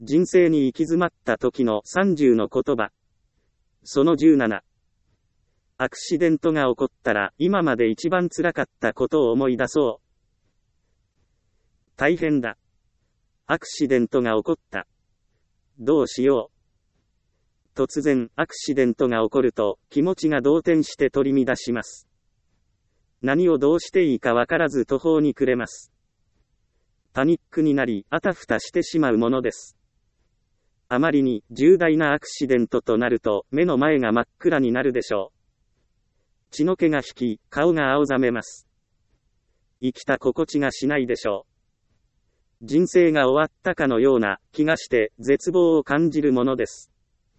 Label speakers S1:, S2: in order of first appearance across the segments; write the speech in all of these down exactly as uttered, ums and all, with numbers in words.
S1: 人生に行き詰まった時のさんじゅうの言葉。そのじゅうなな。アクシデントが起こったら今まで一番辛かったことを思い出そう。大変だ。アクシデントが起こった。どうしよう。突然アクシデントが起こると気持ちが動転して取り乱します。何をどうしていいかわからず途方に暮れます。パニックになりあたふたしてしまうものです。あまりに重大なアクシデントとなると目の前が真っ暗になるでしょう。血の気が引き、顔が青ざめます。生きた心地がしないでしょう。人生が終わったかのような気がして絶望を感じるものです。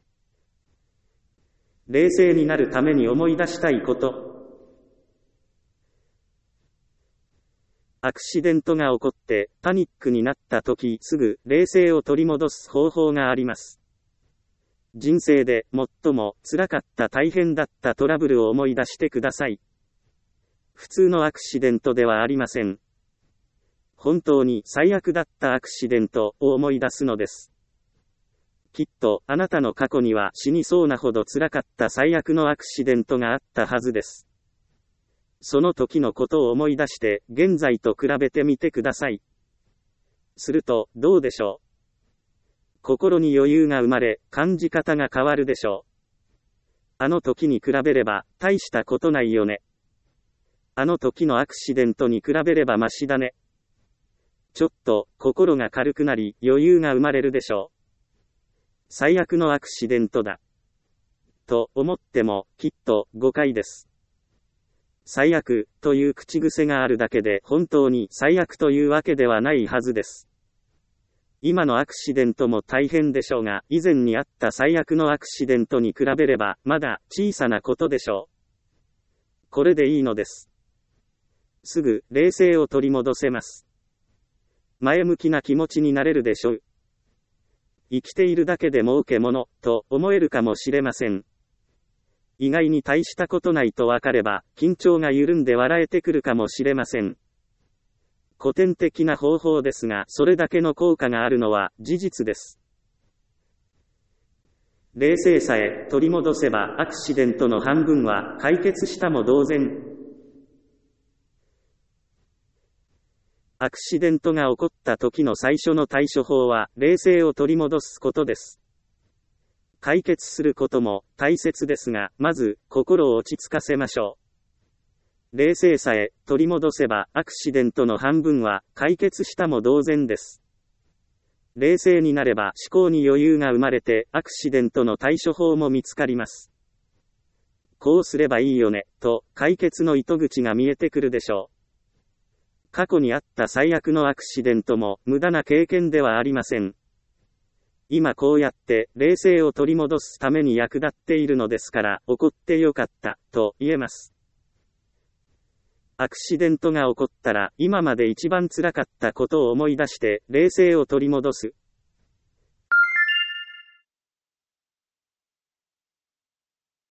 S1: 冷静になるために思い出したいこと。アクシデントが起こってパニックになった時すぐ冷静を取り戻す方法があります。人生で最も辛かった大変だったトラブルを思い出してください。普通のアクシデントではありません。本当に最悪だったアクシデントを思い出すのです。きっとあなたの過去には死にそうなほど辛かった最悪のアクシデントがあったはずです。その時のことを思い出して現在と比べてみてください。するとどうでしょう。心に余裕が生まれ、感じ方が変わるでしょう。あの時に比べれば、大したことないよね。あの時のアクシデントに比べればマシだね。ちょっと、心が軽くなり、余裕が生まれるでしょう。最悪のアクシデントだ。と思っても、きっと、誤解です。最悪、という口癖があるだけで、本当に最悪というわけではないはずです。今のアクシデントも大変でしょうが、以前にあった最悪のアクシデントに比べれば、まだ小さなことでしょう。これでいいのです。すぐ、冷静を取り戻せます。前向きな気持ちになれるでしょう。生きているだけで儲けもの、と思えるかもしれません。意外に大したことないとわかれば、緊張が緩んで笑えてくるかもしれません。古典的な方法ですが、それだけの効果があるのは事実です。冷静さえ取り戻せばアクシデントの半分は解決したも同然。アクシデントが起こった時の最初の対処法は冷静を取り戻すことです。解決することも大切ですが、まず心を落ち着かせましょう。冷静さえ取り戻せばアクシデントの半分は解決したも同然です。冷静になれば思考に余裕が生まれてアクシデントの対処法も見つかります。こうすればいいよね、と解決の糸口が見えてくるでしょう。過去にあった最悪のアクシデントも無駄な経験ではありません。今こうやって冷静を取り戻すために役立っているのですから、起こってよかった、と言えます。アクシデントが起こったら、今まで一番辛かったことを思い出して、冷静を取り戻す。